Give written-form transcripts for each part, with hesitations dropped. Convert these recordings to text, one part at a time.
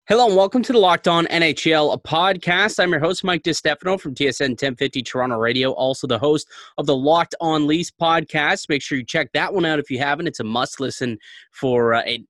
Hello and welcome to the Locked On NHL podcast. I'm your host, Mike DiStefano from TSN 1050 Toronto Radio, also the host of the Locked On Leafs podcast. Make sure you check that one out if you haven't. It's a must listen for an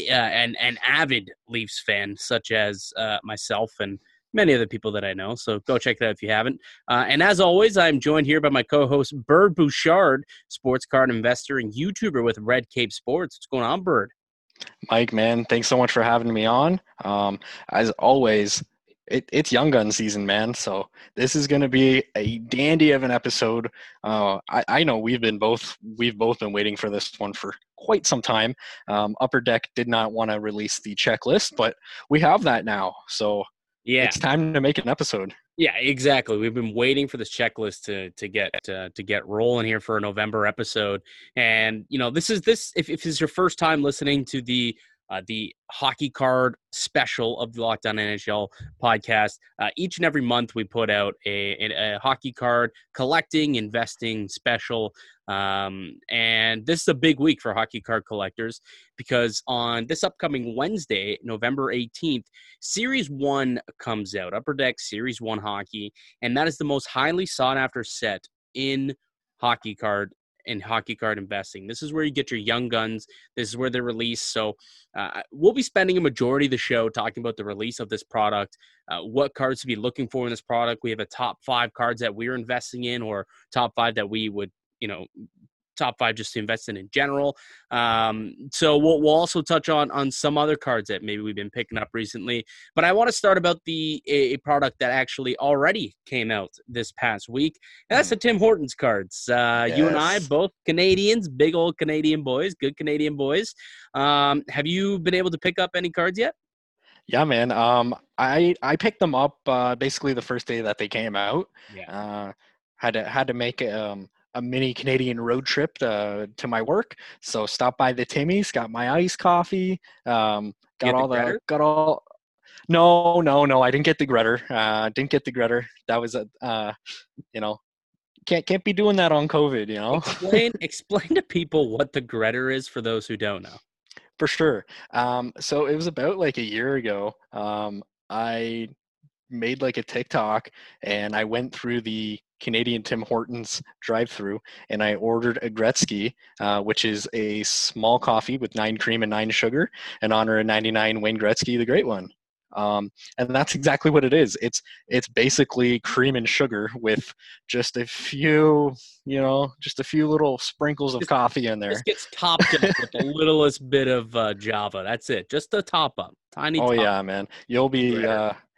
avid Leafs fan such as myself and many other people that I know. So go check that out if you haven't. And as always, I'm joined here by my co-host, Bird Bouchard, sports card investor and YouTuber with Red Cape Sports. What's going on, Bird? Mike, man, thanks so much for having me on. As always, it's Young Gun season, man. So this is going to be a dandy of an episode. I know we've both been waiting for this one for quite some time. Upper Deck did not want to release the checklist, but we have that now. So yeah, it's time to make an episode. Yeah, exactly. We've been waiting for this checklist to get rolling here for a November episode. And, you know, if this is your first time listening to the hockey card special of the Locked On NHL podcast, each and every month we put out a hockey card collecting, investing special. And this is a big week for hockey card collectors because on this upcoming Wednesday, November 18th, Series 1 comes out, Upper Deck Series 1 hockey, and that is the most highly sought after set in hockey card investing. This is where you get your young guns. This is where they're released. So we'll be spending a majority of the show talking about the release of this product, what cards to be looking for in this product. We have a top 5 cards that we're investing in, or top 5 that we would, top 5 just to invest in general. So we'll also touch on some other cards that maybe we've been picking up recently. But I want to start about a product that actually already came out this past week. And that's the Tim Hortons cards. Yes. You and I, both Canadians, big old Canadian boys, good Canadian boys. Have you been able to pick up any cards yet? Yeah, man. I picked them up basically the first day that they came out. Yeah. Had to make a mini Canadian road trip to my work. So stopped by the Timmy's, got my iced coffee, No, I didn't get the Grutter. That was can't be doing that on COVID, Explain to people what the Grutter is for those who don't know. For sure. So it was about like a year ago. I made like a TikTok and I went through the Canadian Tim Hortons drive-through and I ordered a Gretzky, which is a small coffee with 9 cream and 9 sugar in honor of 99 Wayne Gretzky, the great one. And that's exactly what it is. It's basically cream and sugar with just a few little sprinkles of coffee in there. Just gets topped up with the littlest bit of Java. That's it. Just the top up. Tiny top. Oh yeah, man. You'll be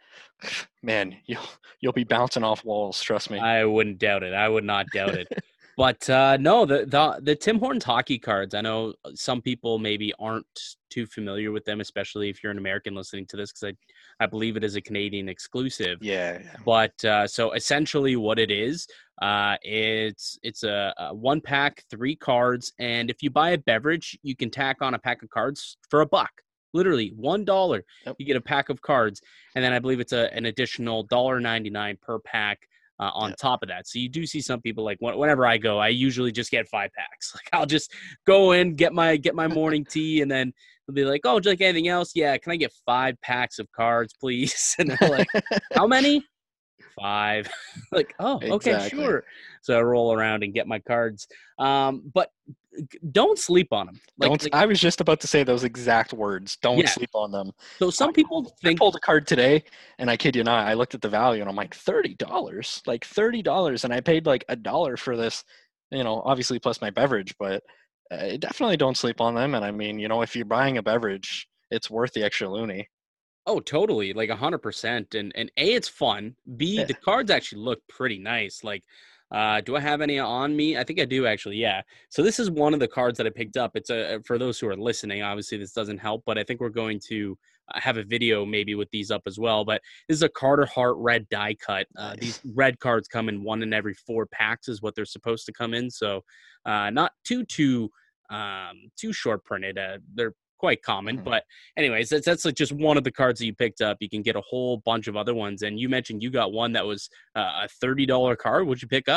you'll be bouncing off walls, trust me. I wouldn't doubt it. I would not doubt it. But no, the Tim Hortons hockey cards, I know some people maybe aren't too familiar with them, especially if you're an American listening to this, because I believe it is a Canadian exclusive. Yeah. But so essentially what it is, it's a 1-pack, 3 cards, and if you buy a beverage, you can tack on a pack of cards for $1. Literally $1. Yep. You get a pack of cards, and then I believe it's an additional $1.99 per pack on top of that. So you do see some people, like whenever I go, I usually just get 5 packs. Like I'll just go in, get my morning tea, and then they'll be like, "Oh, do you like anything else? Yeah, can I get 5 packs of cards, please?" And they're like, "How many?" 5. Like, oh, okay, exactly. Sure. So I roll around and get my cards. But don't sleep on them. I was just about to say those exact words. Don't sleep on them. So some people think... I pulled a card today, and I kid you not, I looked at the value, and I'm like, $30? Like $30, and I paid like $1 for this, obviously plus my beverage, but definitely don't sleep on them. And I mean, if you're buying a beverage, it's worth the extra loonie. Oh, totally. Like 100%. And A, it's fun. B, the cards actually look pretty nice. Like, do I have any on me? I think I do, actually. Yeah. So this is one of the cards that I picked up. It's for those who are listening, obviously this doesn't help, but I think we're going to have a video maybe with these up as well. But this is a Carter Hart red die cut. Nice. These red cards come in 1 in every 4 packs is what they're supposed to come in. So not too short printed. They're quite common, but anyways, that's like just one of the cards that you picked up. You can get a whole bunch of other ones, and you mentioned you got one that was a $30 card. What'd you pick up?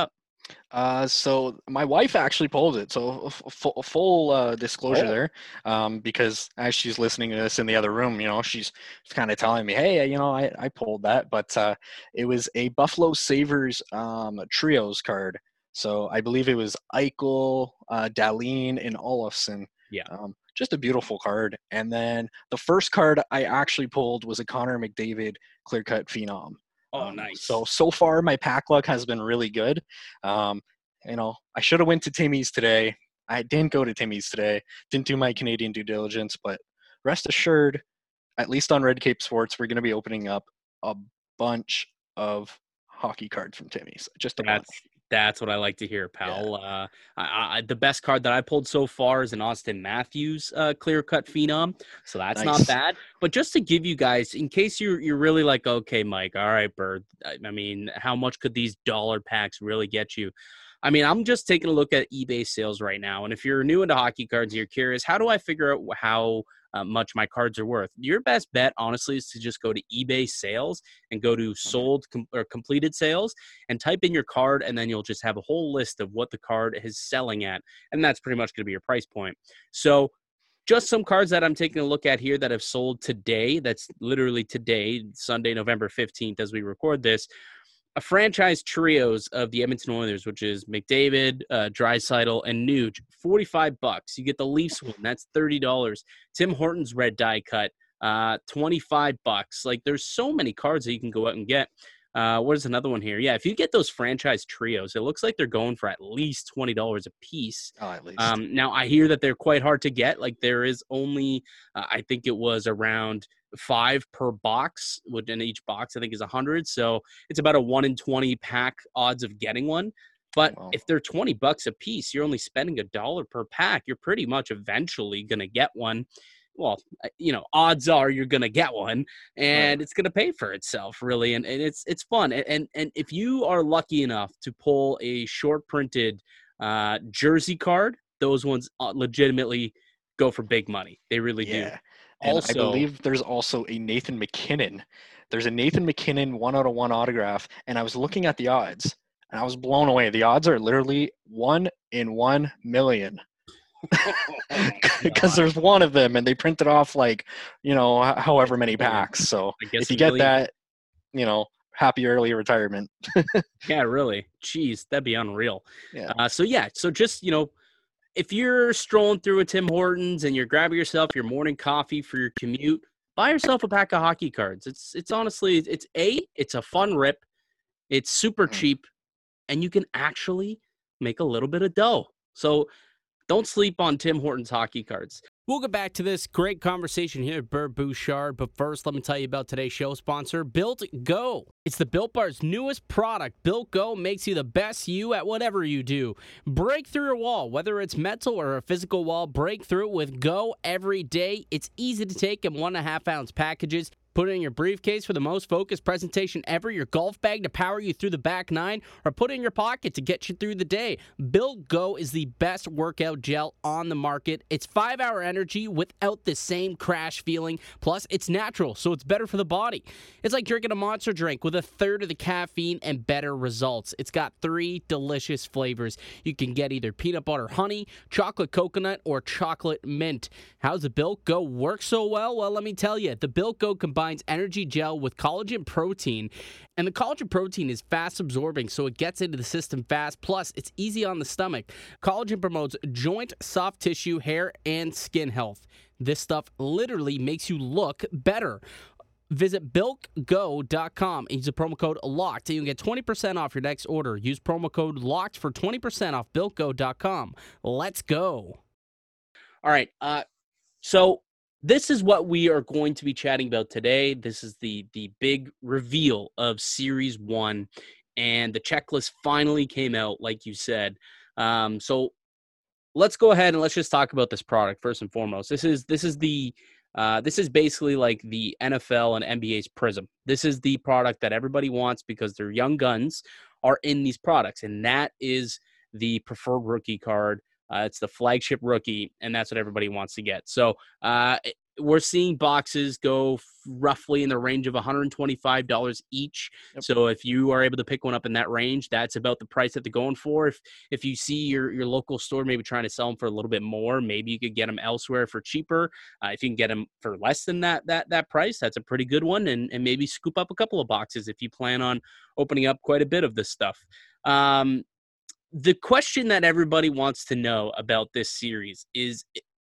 So my wife actually pulled it. So full disclosure Oh, there, because as she's listening to this in the other room, she's kind of telling me, "Hey, I pulled that," but it was a Buffalo Sabres trios card. So I believe it was Eichel, Dahlin, and Olofsson. yeah. Just a beautiful card. And then the first card I actually pulled was a Connor McDavid clear cut phenom. Oh, nice. So far my pack luck has been really good. Um, I should have went to Timmy's today. I didn't go to Timmy's today. Didn't do my Canadian due diligence, but rest assured, at least on Red Cape Sports, we're going to be opening up a bunch of hockey cards from Timmy's. Just a bunch. That's what I like to hear, Yeah. pal. The best card that I pulled so far is an Austin Matthews clear cut phenom, so that's not Nice. bad. But just to give you guys, in case you're really like, okay, Mike, all right, Bird. I mean, how much could these dollar packs really get you? I mean, I'm just taking a look at eBay sales right now, and if you're new into hockey cards, you're curious, how do I figure out how much my cards are worth? Your best bet, honestly, is to just go to eBay sales and go to sold or completed sales and type in your card, and then you'll just have a whole list of what the card is selling at, and that's pretty much going to be your price point. So just some cards that I'm taking a look at here that have sold today. That's literally today, Sunday, November 15th, as we record this. A franchise trios of the Edmonton Oilers, which is McDavid, Draisaitl, and Nuge, $45. You get the Leafs one, that's $30. Tim Hortons red die cut, $25. Like, there's so many cards that you can go out and get. What is another one here? Yeah, if you get those franchise trios, it looks like they're going for at least $20 a piece. Oh, at least. Now, I hear that they're quite hard to get. Like, there is only, I think it was around 5 per box, and each box I think is 100. So it's about a 1 in 20 pack odds of getting one. But Wow. if they're $20 a piece, you're only spending $1 per pack. You're pretty much eventually going to get one. Well, odds are you're going to get one, and Right. it's going to pay for itself, really. And it's fun. And if you are lucky enough to pull a short printed jersey card, those ones legitimately go for big money. They really do. Yeah. And I Also, believe there's also a Nathan McKinnon. There's a Nathan McKinnon 1/1 autograph, and I was looking at the odds, and I was blown away. The odds are literally 1 in 1,000,000 because there's one of them, and they printed off however many packs. So I guess if you a get million. that, happy early retirement. Yeah, really. Jeez, that'd be unreal. Yeah. So just, if you're strolling through a Tim Hortons and you're grabbing yourself your morning coffee for your commute, buy yourself a pack of hockey cards. It's honestly, it's a fun rip. It's super Mhm. cheap, and you can actually make a little bit of dough. So don't sleep on Tim Hortons hockey cards. We'll get back to this great conversation here with Bert Bouchard, but first, let me tell you about today's show sponsor, Built Go. It's the Built Bar's newest product. Built Go makes you the best you at whatever you do. Break through your wall, whether it's mental or a physical wall, break through it with Go every day. It's easy to take in 1.5 ounce packages. Put it in your briefcase for the most focused presentation ever, your golf bag to power you through the back nine, or put it in your pocket to get you through the day. Built Go is the best workout gel on the market. It's 5-hour energy without the same crash feeling. Plus, it's natural, so it's better for the body. It's like drinking a Monster drink with a third of the caffeine and better results. It's got 3 delicious flavors. You can get either peanut butter honey, chocolate coconut, or chocolate mint. How's the Built Go work so well? Well, let me tell you. The Built Go combines energy gel with collagen protein, and the collagen protein is fast absorbing, so it gets into the system fast. Plus, it's easy on the stomach. Collagen promotes joint, soft tissue, hair, and skin health. This stuff literally makes you look better. Visit BuiltGo.com and use the promo code LOCKED, and you can get 20% off your next order. Use promo code LOCKED for 20% off BuiltGo.com. Let's go. All right. So this is what we are going to be chatting about today. This is the big reveal of Series 1, and the checklist finally came out, like you said. So let's go ahead and let's just talk about this product first and foremost. This is basically like the NFL and NBA's Prism. This is the product that everybody wants because their young guns are in these products, and that is the preferred rookie card. It's the flagship rookie, and that's what everybody wants to get. So we're seeing boxes go roughly in the range of $125 each. Yep. So if you are able to pick one up in that range, that's about the price that they're going for. If you see your local store maybe trying to sell them for a little bit more, maybe you could get them elsewhere for cheaper. If you can get them for less than that price, that's a pretty good one. And maybe scoop up a couple of boxes if you plan on opening up quite a bit of this stuff. The question that everybody wants to know about this series is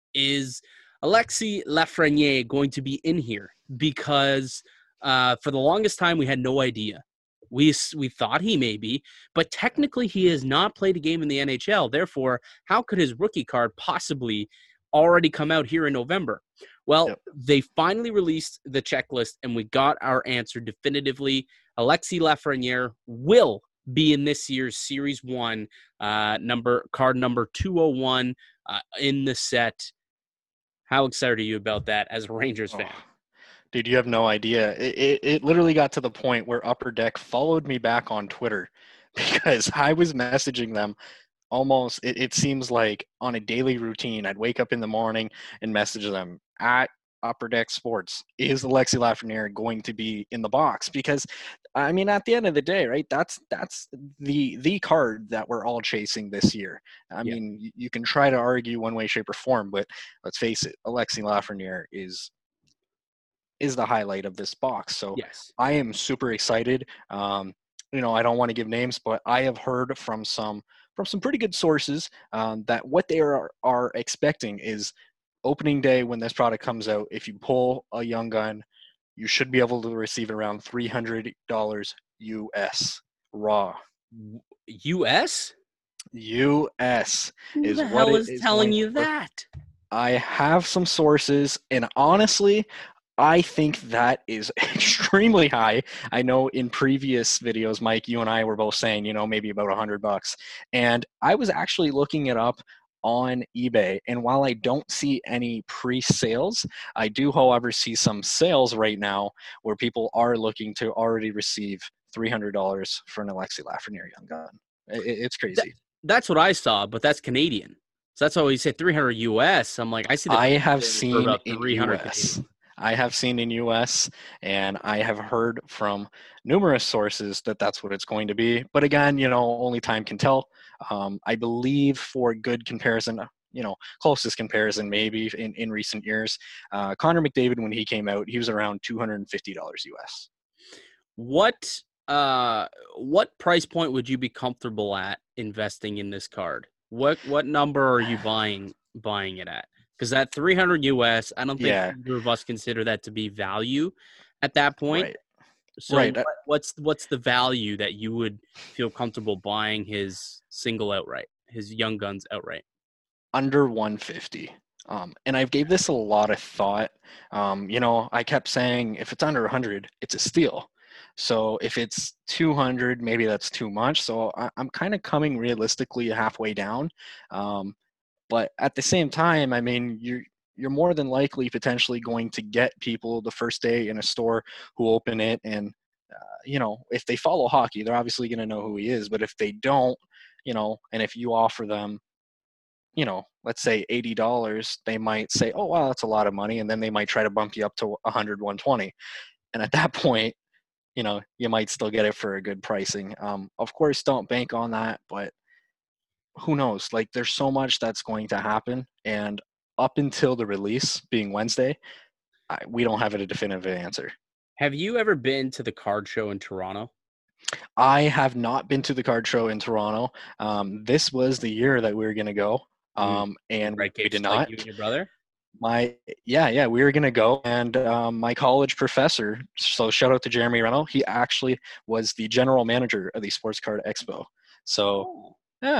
Alexis Lafreniere going to be in here? Because for the longest time, we had no idea. We thought he may be, but technically he has not played a game in the NHL. Therefore, how could his rookie card possibly already come out here in November? Well, They finally released the checklist, and we got our answer definitively. Alexis Lafreniere will be in this year's Series 1, card number 201 in the set. How excited are you about that as a Rangers fan? Dude, you have no idea. It literally got to the point where Upper Deck followed me back on Twitter because I was messaging them almost, it seems like on a daily routine. I'd wake up in the morning and message them at Upper Deck Sports. Is Alexis Lafreniere going to be in the box? Because, I mean, at the end of the day, right, that's the card that we're all chasing this year. I mean, you can try to argue one way, shape, or form, but let's face it, Alexis Lafreniere is the highlight of this box. So yes. I am super excited. I don't want to give names, but I have heard from some pretty good sources that what they are expecting is opening day when this product comes out. If you pull a Young Gun, you should be able to receive around $300 US raw. US? US is what hell is telling you that? I have some sources, and honestly, I think that is extremely high. I know in previous videos, Mike, you and I were both saying, maybe about $100. And I was actually looking it up on eBay. And while I don't see any pre-sales, I do, however, see some sales right now where people are looking to already receive $300 for an Alexis Lafreniere Young Gun. It's crazy. That's what I saw, but that's Canadian. So that's why you say 300 US. I'm like, I see. I have seen in US. I have seen in US, and I have heard from numerous sources that that's what it's going to be. But again, only time can tell. I believe for good comparison, closest comparison maybe in recent years, Connor McDavid, when he came out, he was around $250 US. What price point would you be comfortable at investing in this card? What number are you buying it at? Because that 300 US, I don't think either of us consider that to be value at that point. Right. So right. What's the value that you would feel comfortable buying his single outright, his Young Guns outright? Under 150. And I gave this a lot of thought. I kept saying if it's under 100, it's a steal. So if it's 200, maybe that's too much. So I'm kind of coming realistically halfway down. But at the same time, I mean, you're more than likely potentially going to get people the first day in a store who open it. And, if they follow hockey, they're obviously going to know who he is. But if they don't, and if you offer them, let's say $80, they might say, oh, wow, that's a lot of money. And then they might try to bump you up to 100, 120. And at that point, you might still get it for a good pricing. Of course, don't bank on that, but who knows? Like, there's so much that's going to happen. And up until the release being Wednesday, we don't have a definitive answer. Have you ever been to the card show in Toronto? I have not been to the card show in Toronto. This was the year that we were going to go. And right, we did like not. You and your brother? We were going to go. And my college professor, so shout out to Jeremy Reynolds, he actually was the general manager of the Sports Card Expo. So,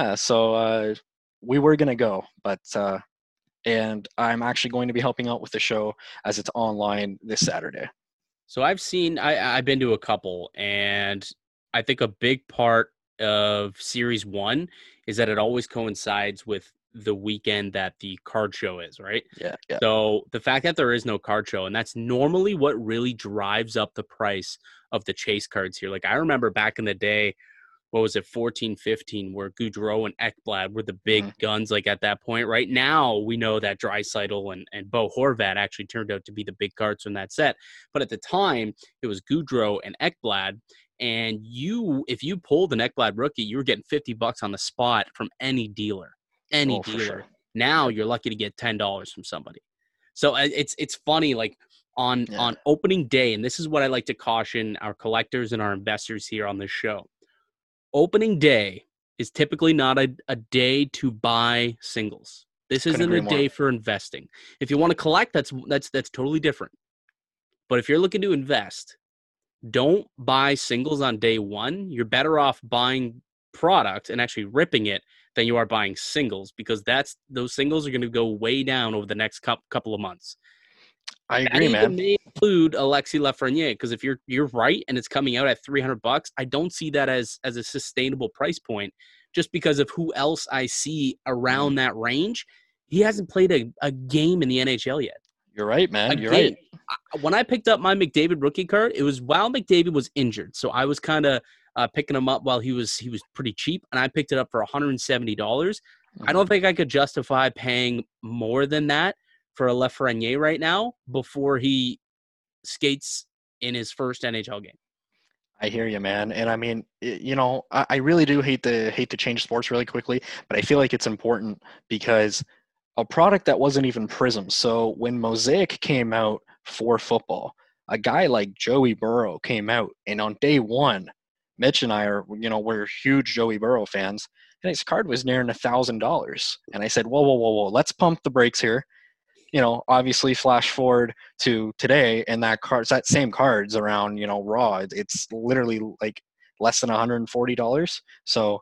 we were going to go, but and I'm actually going to be helping out with the show as it's online this Saturday. So I've been to a couple, and I think a big part of Series 1 is that it always coincides with the weekend that the card show is, right? Yeah. So the fact that there is no card show, and that's normally what really drives up the price of the chase cards here. Like, I remember back in the day, what was it, 14, 15, where Goudreau and Ekblad were the big Mhm. guns, like at that point. Right now, we know that Draisaitl and Bo Horvat actually turned out to be the big cards from that set. But at the time, it was Goudreau and Ekblad. And if you pulled an Ekblad rookie, you were getting $50 on the spot from any dealer. Any Oh, for sure. dealer. Now Yep. you're lucky to get $10 from somebody. So it's funny, like on Yeah. opening day, and this is what I like to caution our collectors and our investors here on this show. Opening day is typically not a day to buy singles. This Couldn't isn't a agree more. day for investing. If you want to collect, that's totally different. But if you're looking to invest, don't buy singles on day one. You're better off buying product and actually ripping it than you are buying singles, because those singles are going to go way down over the next couple of months. I That agree, man. even may include Alexis Lafreniere, because if you're right and it's coming out at $300, I don't see that as a sustainable price point, just because of who else I see around Mhm. that range. He hasn't played a game in the NHL yet. You're right, A man. You're game. right. When I picked up my McDavid rookie card, it was while McDavid was injured, so I was kind of picking him up while he was pretty cheap, and I picked it up for $170. I Mhm. don't think I could justify paying more than that for a Lafreniere right now before he skates in his first NHL game. I hear you, man. And I mean, I really do hate to change sports really quickly, but I feel like it's important because a product that wasn't even Prism. So when Mosaic came out for football, a guy like Joey Burrow came out, and on day one, Mitch and I we're huge Joey Burrow fans, and his card was nearing $1,000. And I said, whoa, let's pump the brakes here. Obviously flash forward to today, and that same card's around, raw. It's literally like less than $140. So,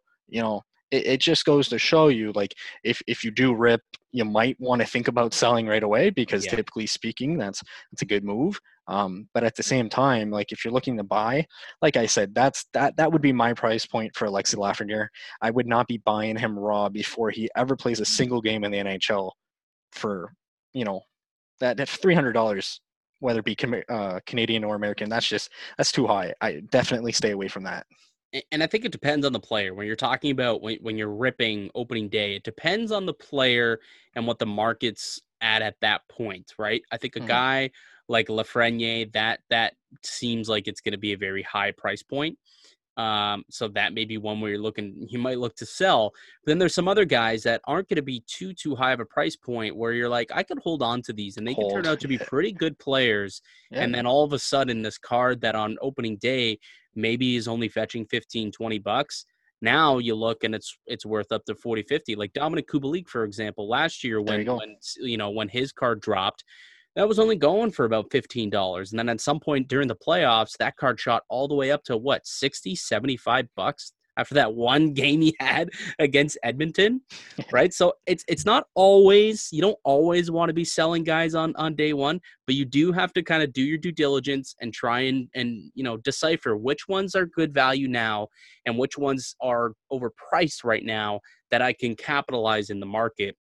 it just goes to show you, like, if you do rip, you might want to think about selling right away, because Yeah. typically speaking, that's a good move. But at the same time, like, if you're looking to buy, like I said, that would be my price point for Alexis Lafreniere. I would not be buying him raw before he ever plays a single game in the NHL for you know that's $300, whether it be Canadian or American. That's too high. I definitely stay away from that. And I think it depends on the player. When you're talking about when you're ripping opening day, it depends on the player and what the market's at that point, right? I think a Mhm. guy like Lafreniere, that seems like it's going to be a very high price point. So that may be one where you might look to sell. But then there's some other guys that aren't going to be too high of a price point where you're like, I could hold on to these and they could turn Hold. out to be pretty good players. Yeah. And then all of a sudden, this card that on opening day maybe is only fetching $15-20. Now you look and it's worth up to 40-50. Like Dominic Kubalik, for example, last year There you go. when his card dropped, that was only going for about $15. And then at some point during the playoffs, that card shot all the way up to what, 60, $75 after that one game he had against Edmonton. Right. So it's not always, you don't always want to be selling guys on day one, but you do have to kind of do your due diligence and try and decipher which ones are good value now and which ones are overpriced right now that I can capitalize in the market.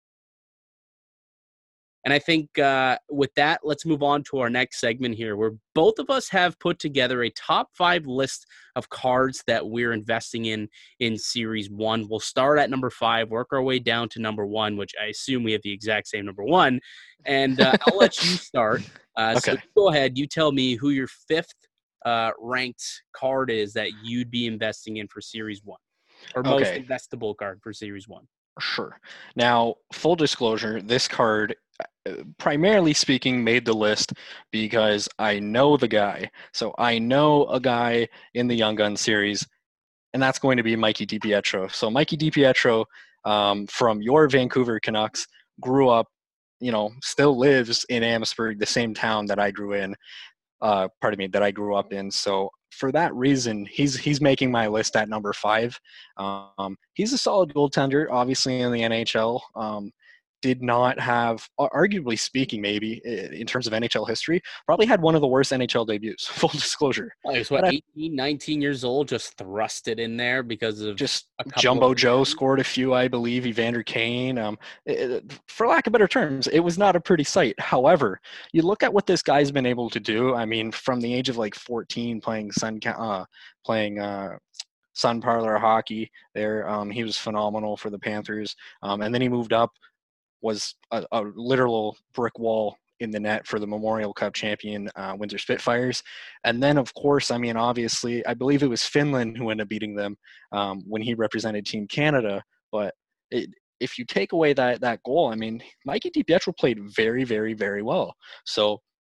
And I think with that, let's move on to our next segment here, where both of us have put together a top 5 list of cards that we're investing in Series 1. We'll start at number 5, work our way down to number 1, which I assume we have the exact same number 1. And I'll let you start. So Okay. go ahead. You tell me who your 5th ranked card is that you'd be investing in for Series 1, or most Okay. investable card for Series 1. Sure. Now, full disclosure, this card, primarily speaking, made the list because I know the guy. So I know a guy in the Young Gun series, and that's going to be Mikey DiPietro. So Mikey DiPietro, from your Vancouver Canucks, grew up, still lives in Amherstburg, the same town that I grew that I grew up in. So for that reason, he's making my list at number 5. He's a solid goaltender, obviously in the NHL. Did not have, arguably speaking, maybe in terms of NHL history, probably had one of the worst NHL debuts. Full disclosure. He was, 18, 19 years old, just thrust it in there because of Just a couple Jumbo of Joe scored a few, I believe. Evander Kane. For lack of better terms, it was not a pretty sight. However, you look at what this guy's been able to do. I mean, from the age of like 14, playing Sun Parlor Hockey there. He was phenomenal for the Panthers. And then he moved up, was a literal brick wall in the net for the Memorial Cup champion Windsor Spitfires. And then, of course, I mean, obviously, I believe it was Finland who ended up beating them when he represented Team Canada. But if you take away that goal, I mean, Mikey DiPietro played very, very, very well. So,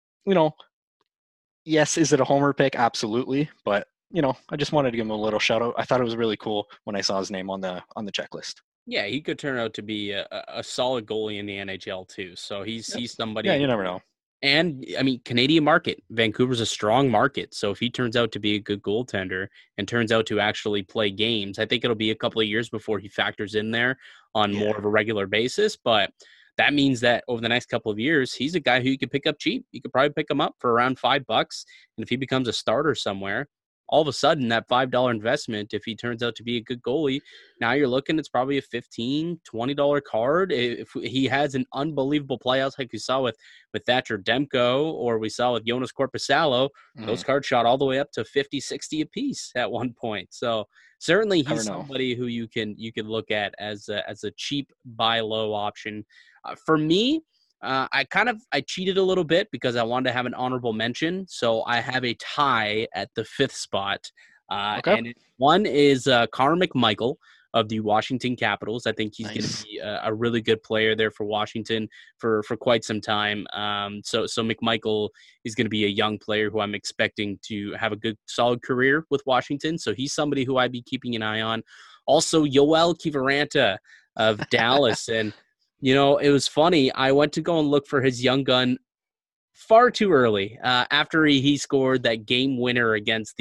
yes, is it a homer pick? Absolutely. But, I just wanted to give him a little shout out. I thought it was really cool when I saw his name on the checklist. Yeah, he could turn out to be a solid goalie in the NHL too. So he's somebody. Yeah, you never know. And I mean, Canadian market, Vancouver's a strong market. So if he turns out to be a good goaltender and turns out to actually play games, I think it'll be a couple of years before he factors in there on more of a regular basis. But that means that over the next couple of years, he's a guy who you could pick up cheap. You could probably pick him up for around $5. And if he becomes a starter somewhere, all of a sudden that $5 investment, if he turns out to be a good goalie, now you're looking, it's probably a $15, $20 card. If he has an unbelievable playoffs like we saw with Thatcher Demko, or we saw with Jonas Korpisalo, those cards shot all the way up to 50, 60 a piece at one point. So certainly he's somebody who you can look at as a cheap buy low option. For me, I cheated a little bit because I wanted to have an honorable mention. So I have a tie at the 5th spot. And one is Connor McMichael of the Washington Capitals. I think he's going to be a really good player there for Washington for quite some time. So McMichael is going to be a young player who I'm expecting to have a good, solid career with Washington. So he's somebody who I'd be keeping an eye on. Also, Yoel Kiviranta of Dallas. And it was funny. I went to go and look for his young gun far too early after he scored that game winner against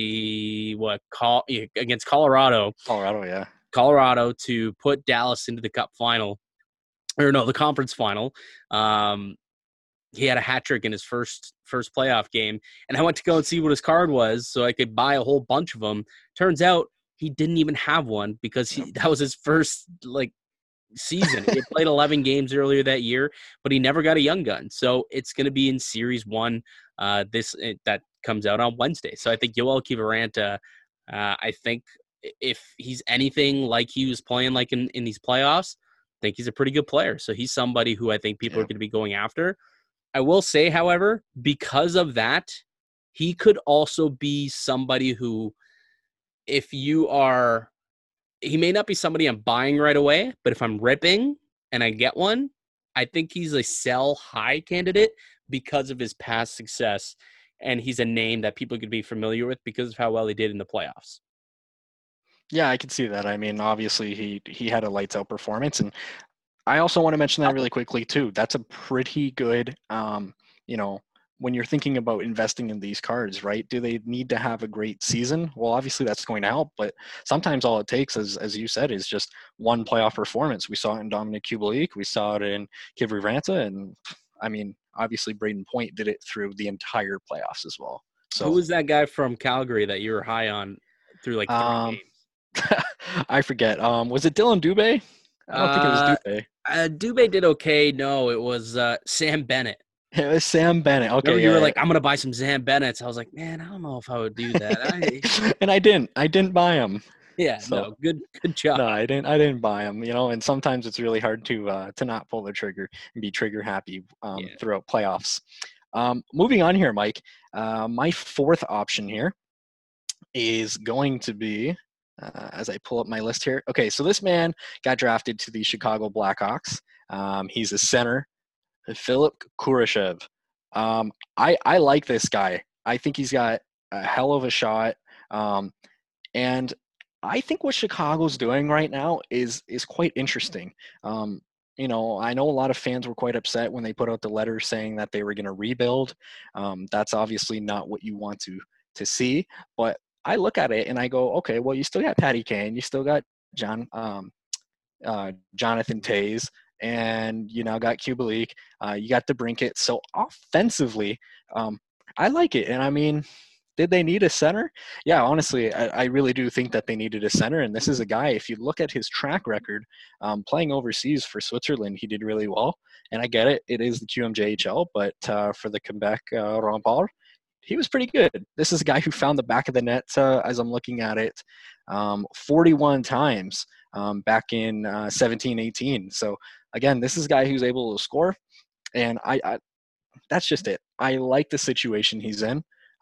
against Colorado. Colorado to put Dallas into the cup final, the conference final. He had a hat trick in his first playoff game, and I went to go and see what his card was so I could buy a whole bunch of them. Turns out he didn't even have one because that was his first season. He played 11 games earlier that year, but he never got a young gun. So it's going to be in Series 1 that comes out on Wednesday. So I think Yoel Kiviranta, I think if he's anything like he was playing like in these playoffs, I think he's a pretty good player. So he's somebody who I think people are going to be going after. I will say, however, because of that, he could also be somebody who, he may not be somebody I'm buying right away, but if I'm ripping and I get one, I think he's a sell high candidate because of his past success. And he's a name that people could be familiar with because of how well he did in the playoffs. Yeah, I can see that. I mean, obviously he had a lights out performance. And I also want to mention that really quickly too. That's a pretty good, when you're thinking about investing in these cards, right? Do they need to have a great season? Well, obviously that's going to help, but sometimes all it takes, as you said, is just one playoff performance. We saw it in Dominic Kubalik. We saw it in Kiviranta. And I mean, obviously Braden Point did it through the entire playoffs as well. So who was that guy from Calgary that you were high on through 3 games? I forget. Was it Dylan Dubé? I don't think it was Dubé. Dubé did okay. No, it was Sam Bennett. It was Sam Bennett. Okay, you were like, I'm going to buy some Sam Bennett's. I was like, man, I don't know if I would do that. And I didn't buy them. Yeah, so, no, good job. No, I didn't buy them. And sometimes it's really hard to not pull the trigger and be trigger happy throughout playoffs. Moving on here, Mike. My 4th option here is going to be, as I pull up my list here. Okay, so this man got drafted to the Chicago Blackhawks. He's a center, Philip Kurashev. I like this guy. I think he's got a hell of a shot. And I think what Chicago's doing right now is quite interesting. I know a lot of fans were quite upset when they put out the letter saying that they were going to rebuild. That's obviously not what you want to see. But I look at it and I go, okay, well, you still got Patty Kane, you still got Jonathan Toews, and you now got Kubalik, you got DeBrincat. So offensively, I like it. And I mean, did they need a center? Yeah, honestly, I really do think that they needed a center. And this is a guy, if you look at his track record, playing overseas for Switzerland, he did really well. And I get it. It is the QMJHL, but for the Quebec Remparts, he was pretty good. This is a guy who found the back of the net, as I'm looking at it, 41 times back in 17-18. So again, this is a guy who's able to score, and I that's just it. I like the situation he's in.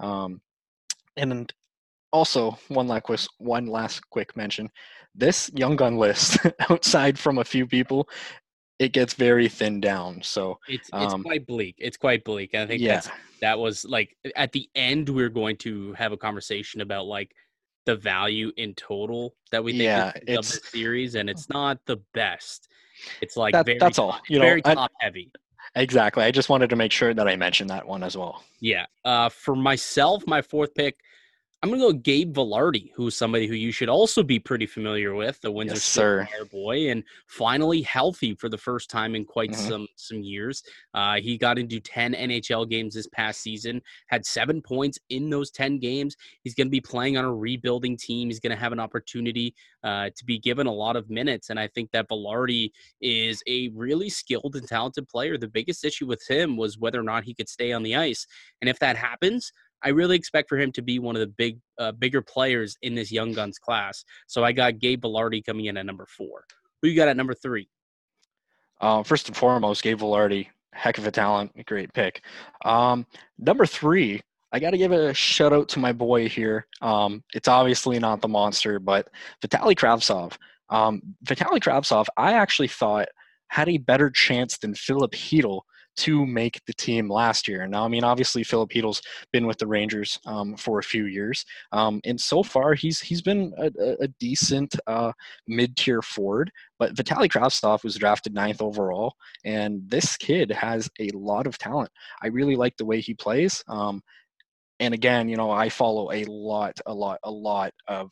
And also, one last quick mention. This young gun list, outside from a few people, it gets very thinned down. So It's quite bleak. It's quite bleak. And I think yeah, that was like at the end we're going to have a conversation about like the value in total that we think yeah, of this series, and it's not the best. It's like that's all. very top heavy. Exactly. I just wanted to make sure that I mentioned that one as well. Yeah. For myself, my fourth pick, I'm going to go Gabe Vilardi, who's somebody who you should also be pretty familiar with, the Windsor Spitfire boy, and finally healthy for the first time in quite some years. He got into 10 NHL games this past season, had 7 points in those 10 games. He's going to be playing on a rebuilding team. He's going to have an opportunity to be given a lot of minutes, and I think that Vilardi is a really skilled and talented player. The biggest issue with him was whether or not he could stay on the ice, and if that happens, I really expect for him to be one of the bigger players in this young guns class. So I got Gabe Vilardi coming in at number 4. Who you got at number 3? First and foremost, Gabe Vilardi, heck of a talent, great pick. Number 3, I got to give a shout out to my boy here. It's obviously not the monster, but Vitaly Kravtsov. Vitaly Kravtsov, I actually thought had a better chance than Filip Chytil to make the team last year. Now, I mean, obviously, Filip Chytil's been with the Rangers for a few years, and so far he's been a decent mid-tier forward. But Vitaly Kravtsov was drafted 9th overall, and this kid has a lot of talent. I really like the way he plays. And again, you know, I follow a lot of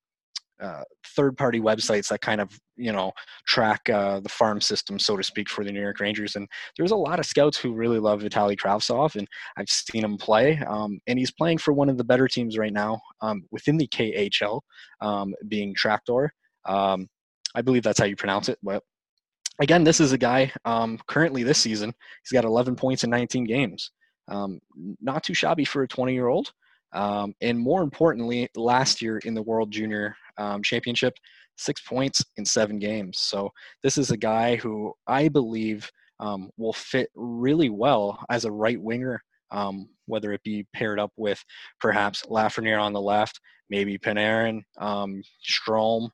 third-party websites that kind of, you know, track the farm system, so to speak, for the New York Rangers. And there's a lot of scouts who really love Vitaly Kravtsov, and I've seen him play. And he's playing for one of the better teams right now within the KHL, being Tractor. I believe that's how you pronounce it. But again, this is a guy currently this season, he's got 11 points in 19 games. Not too shabby for a 20-year-old. And more importantly, last year in the World Junior Championship, 6 points in 7 games. So this is a guy who I believe will fit really well as a right winger, whether it be paired up with perhaps Lafreniere on the left, maybe Panarin, Strome.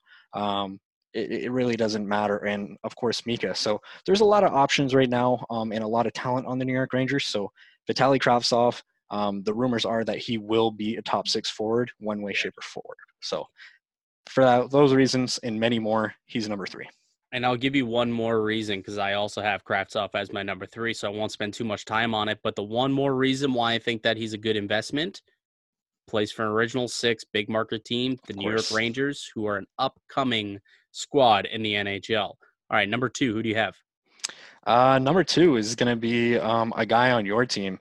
It really doesn't matter. And of course, Mika. So there's a lot of options right now and a lot of talent on the New York Rangers. So Vitaly Kravtsov, the rumors are that he will be a top 6 forward, one way, shape, or forward. So for those reasons and many more, he's number 3. And I'll give you one more reason, because I also have Kravtsov as my number 3, so I won't spend too much time on it. But the one more reason why I think that he's a good investment, plays for an original 6 big market team, the New York Rangers, who are an upcoming squad in the NHL. All right, number 2, who do you have? Number 2 is going to be a guy on your team.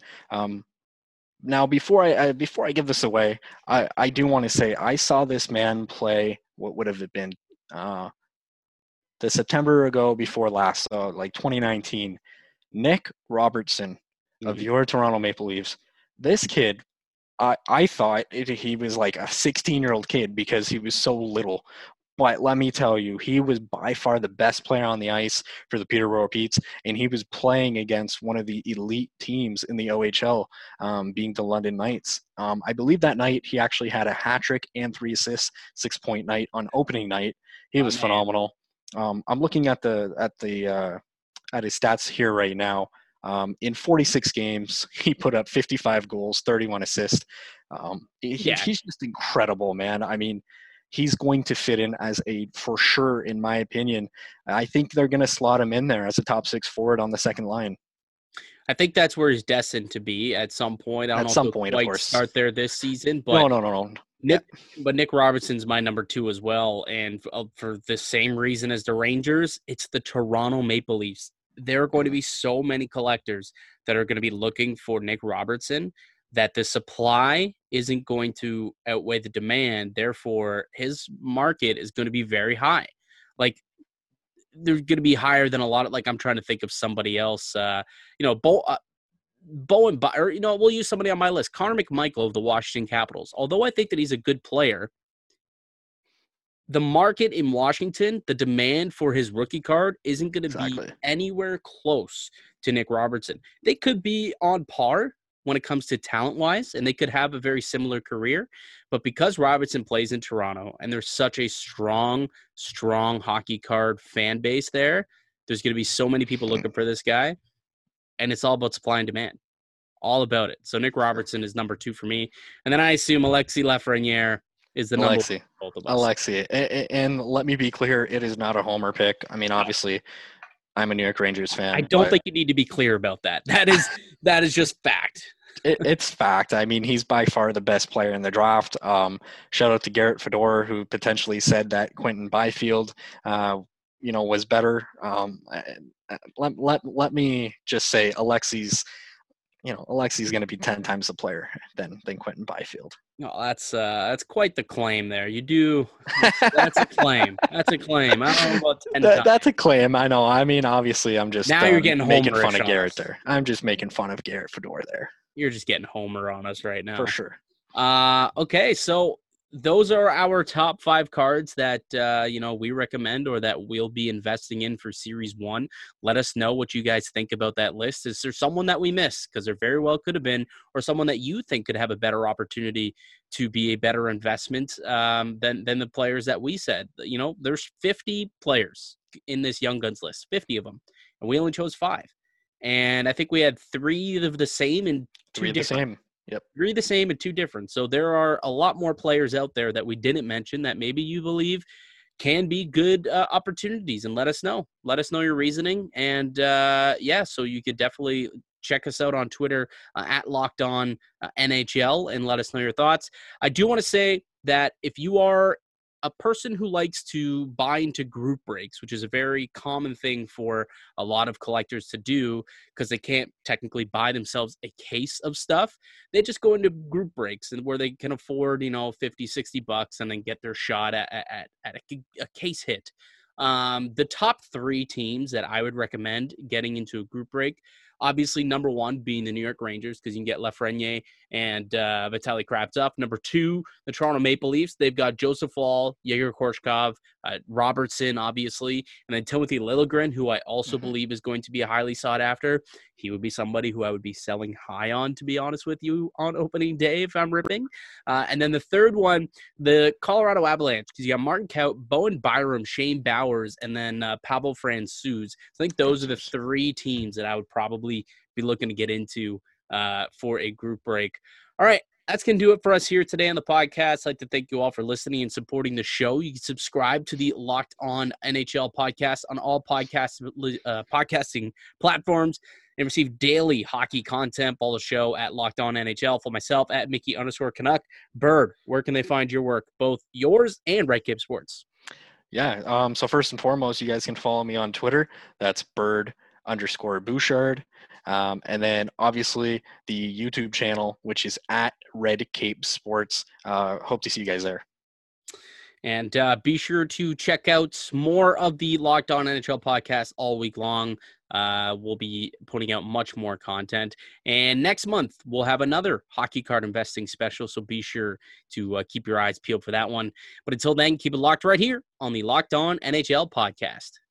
Now, before I give this away, I do want to say I saw this man play. What would have it been? The September ago before last, like 2019. Nick Robertson of your Toronto Maple Leafs. This kid, I thought he was like a 16-year-old kid because he was so little. But let me tell you, he was by far the best player on the ice for the Peterborough Petes, and he was playing against one of the elite teams in the OHL, being the London Knights. I believe that night he actually had a hat trick and 3 assists, 6-point night on opening night. He was phenomenal. I'm looking at his stats here right now. In 46 games, he put up 55 goals, 31 assists. He's just incredible, man. I mean, he's going to fit in as for sure, in my opinion. I think they're going to slot him in there as a top 6 forward on the second line. I think that's where he's destined to be at some point. I don't know if he'll quite start there this season, but no. Nick Robertson's my number 2 as well, and for the same reason as the Rangers, it's the Toronto Maple Leafs. There are going to be so many collectors that are going to be looking for Nick Robertson that the supply isn't going to outweigh the demand. Therefore, his market is going to be very high. Like, they're going to be higher than a lot of, like, I'm trying to think of somebody else. or, we'll use somebody on my list, Connor McMichael of the Washington Capitals. Although I think that he's a good player, the market in Washington, the demand for his rookie card isn't going to be anywhere close to Nick Robertson. They could be on par when it comes to talent-wise, and they could have a very similar career. But because Robertson plays in Toronto and there's such a strong hockey card fan base there's going to be so many people looking for this guy, and it's all about supply and demand. All about it. So Nick Robertson is number 2 for me. And then I assume Alexis Lafreniere is the number 1 for both of us. Alexis. And let me be clear, it is not a homer pick. I mean, obviously, I'm a New York Rangers fan. I don't think you need to be clear about that. That is just fact. It's fact. I mean, he's by far the best player in the draft. Shout out to Garrett Fedor, who potentially said that Quentin Byfield, was better. Let me just say, Alexis going to be 10 times the player than Quentin Byfield. No, that's quite the claim there. You do. That's a claim. That's a claim. I don't know about 10 times. That's a claim. I know. I mean, obviously, I'm just now you're getting making fun of Garrett there. I'm just making fun of Garrett Fedor there. You're just getting homer on us right now. For sure. Okay, so those are our top 5 cards that, we recommend or that we'll be investing in for Series 1. Let us know what you guys think about that list. Is there someone that we missed? Because there very well could have been, or someone that you think could have a better opportunity to be a better investment than the players that we said. There's 50 players in this Young Guns list, 50 of them, and we only chose 5. And I think we had 3 of the same and 2 different. 3 the same. Yep. 3 the same and 2 different. So there are a lot more players out there that we didn't mention that maybe you believe can be good opportunities, and let us know. Let us know your reasoning. And so you could definitely check us out on Twitter at Locked On NHL and let us know your thoughts. I do want to say that if you are a person who likes to buy into group breaks, which is a very common thing for a lot of collectors to do because they can't technically buy themselves a case of stuff. They just go into group breaks and where they can afford, $50, $60 and then get their shot at a case hit. The top 3 teams that I would recommend getting into a group break, obviously number 1 being the New York Rangers, because you can get Lafreniere and Vitaly Kravtsov. Number 2, the Toronto Maple Leafs. They've got Joseph Woll, Yegor Korshkov, Robertson, obviously, and then Timothy Liljegren, who I also believe is going to be a highly sought after. He would be somebody who I would be selling high on, to be honest with you, on opening day if I'm ripping. And then the third one, the Colorado Avalanche, because you got Martin Kaut, Bowen Byram, Shane Bowers, and then Pavel Francouz. I think those are the 3 teams that I would probably be looking to get into for a group break. All right. That's going to do it for us here today on the podcast. I'd like to thank you all for listening and supporting the show. You can subscribe to the Locked On NHL podcast on all podcasting platforms and receive daily hockey content. Follow the show at Locked On NHL. For myself, at Mickey_Canuck. Bird, where can they find your work, both yours and Red Cape Sports? Yeah, so first and foremost, you guys can follow me on Twitter. That's Bird_Bouchard. And then obviously the YouTube channel, which is at Red Cape Sports. Hope to see you guys there. And be sure to check out more of the Locked On NHL podcast all week long. We'll be putting out much more content. And next month, we'll have another hockey card investing special. So be sure to keep your eyes peeled for that one. But until then, keep it locked right here on the Locked On NHL podcast.